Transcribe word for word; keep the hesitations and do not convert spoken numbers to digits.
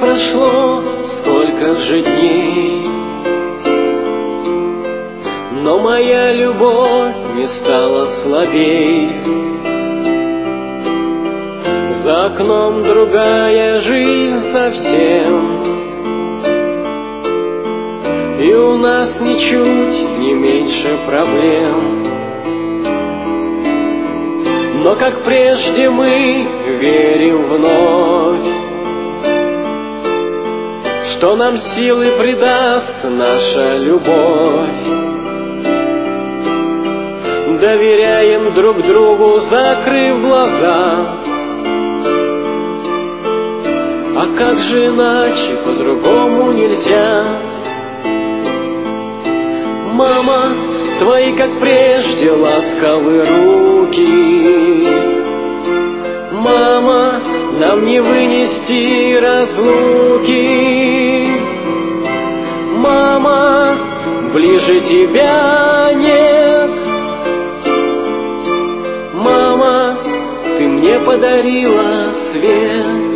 прошло столько же дней, но моя любовь не стала слабей. За окном другая жизнь совсем, и у нас ничуть не меньше проблем. Но как прежде мы верим вновь, что нам силы придаст наша любовь. Доверяем друг другу, закрыв глаза. А как же иначе, по-другому нельзя. Мама, твои, как прежде, ласковые руки. Мама, нам не вынести разлуки. Мама, ближе тебя нет. Мама, ты мне подарила свет.